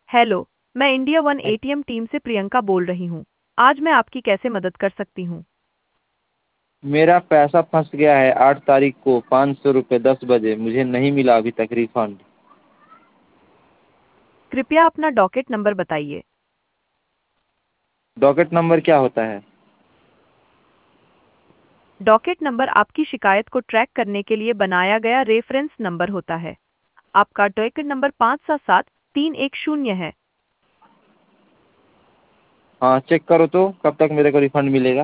Hello, मैं India one ATM team से प्रियंका बोल रही हूँ। आज मैं आपकी कैसे मदद कर सकती हूँ? मेरा पैसा फंस गया है 8 तारीख को 500 रुपये 10 बजे मुझे नहीं मिला अभी तक रिफंड। कृपया अपना डॉकेट नंबर बताइए। डॉकेट नंबर क्या होता है? डॉकेट नंबर आपकी शिकायत को ट्रैक करने के लिए बनाया गया रेफरेंस नंबर होता है। आपका डॉकेट नंबर 577310 है। हाँ, चेक करो तो कब तक मेरे को रिफंड मिलेगा।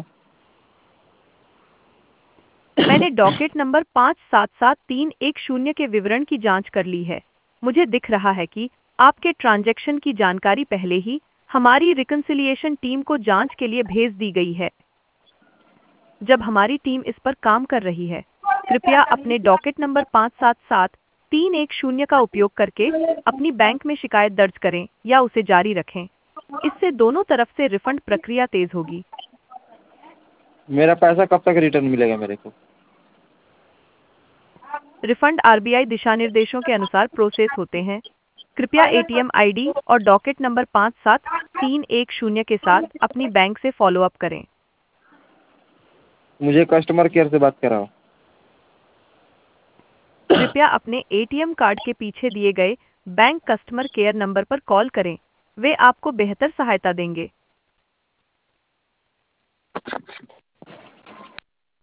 मैंने डॉकेट नंबर 577310 के विवरण की जांच कर ली है। मुझे दिख रहा है कि आपके ट्रांजैक्शन की जानकारी पहले ही हमारी रिकंसिलिएशन टीम को जांच के लिए भेज दी गई है। जब हमारी टीम इस पर काम कर रही है, कृपया अपने डॉकेट नंबर 577310 का उपयोग करके अपनी बैंक में शिकायत दर्ज करें या उसे जारी रखें। इससे दोनों तरफ से रिफंड प्रक्रिया तेज होगी। मेरा पैसा कब तक रिटर्न मिलेगा मेरे को? रिफंड आरबीआई दिशा निर्देशों के अनुसार प्रोसेस होते हैं। कृपया एटीएम आईडी और डॉकेट नंबर 577310 के साथ अपनी बैंक से फॉलो अप करें। मुझे कस्टमर केयर से बात कराओ। कृपया अपने एटीएम कार्ड के पीछे दिए गए बैंक कस्टमर केयर नंबर पर कॉल करें। वे आपको बेहतर सहायता देंगे।